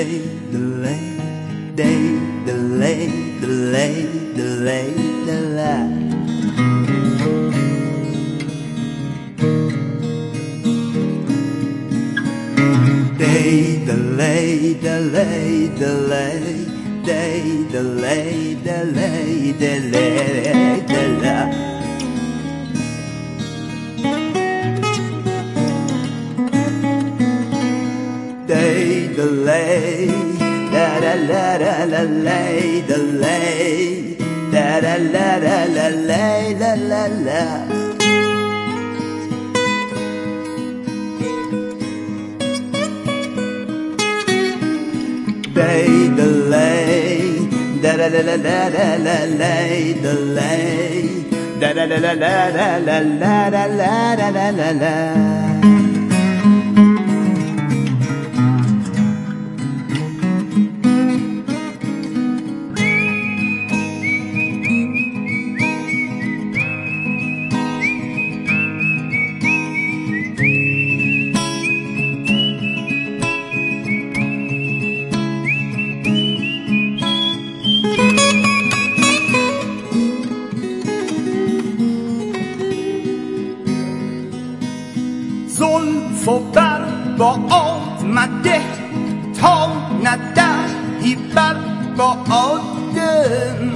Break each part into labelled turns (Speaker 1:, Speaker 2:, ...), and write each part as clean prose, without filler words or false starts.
Speaker 1: زلف و بر با آمده تا ندهی بر با آدم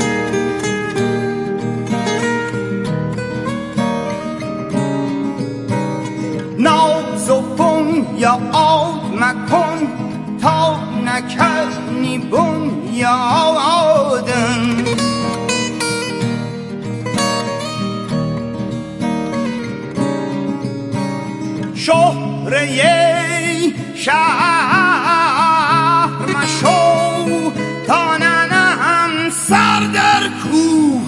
Speaker 1: ناز و بنیاد مکن تا نکنی بنیادم شهره شهر مشو تا ننهم سر در کوه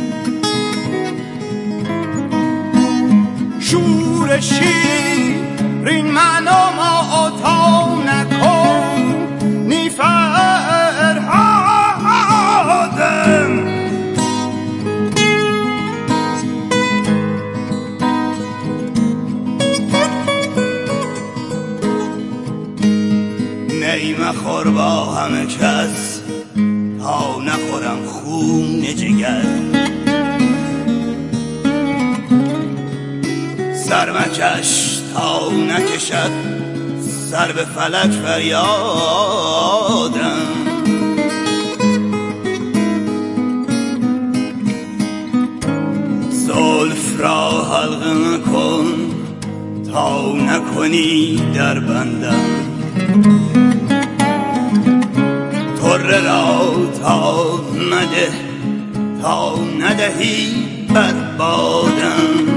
Speaker 1: شور شیرین منو ما تا نکن نی فرهادم مخور با همه کس تا نخورم خون جگر سر مکش تا نکشد سر به فلک فریادم زلف را حلقه مکن تا نکنی در بندم طره را تا مده تا ندهی بر بادم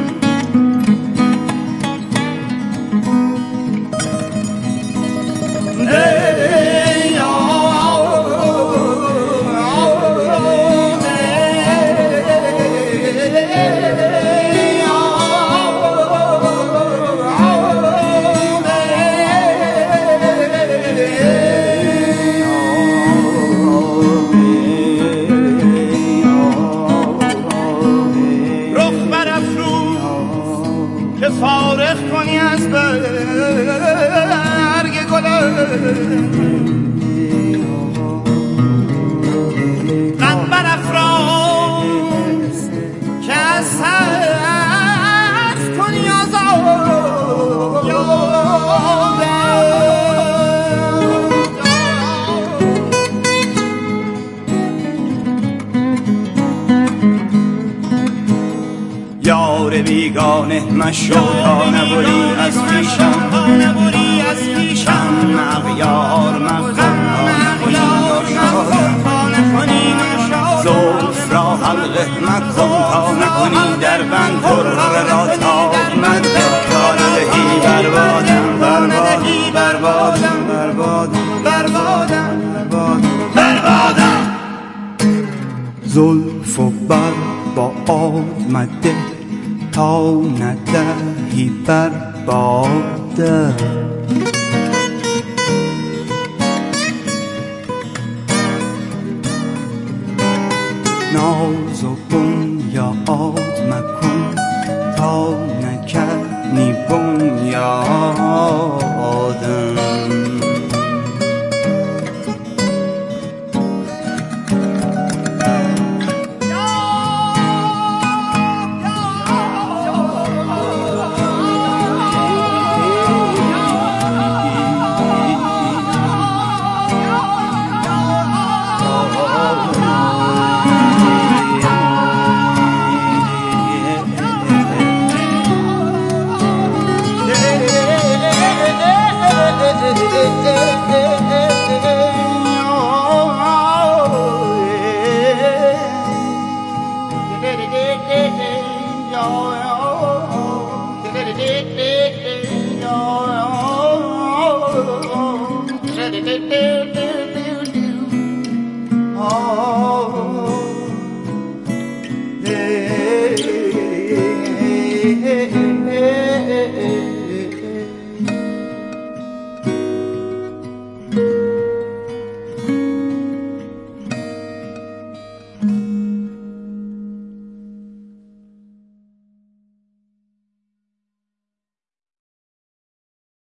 Speaker 1: فارغ کنی از برگ غم برافراز که از حرف کنی یار بیگانه مشو تا نبری از پیشم اغیار مخون تا نکنی ناشادم زلف را حلقه مکن تا نکنی در بند طره را تا مده تا ندهی بربادم زلف و بر با آمده تا ندهی بر باده ناز و بنیاد مکن تا نکنی بنیادم یار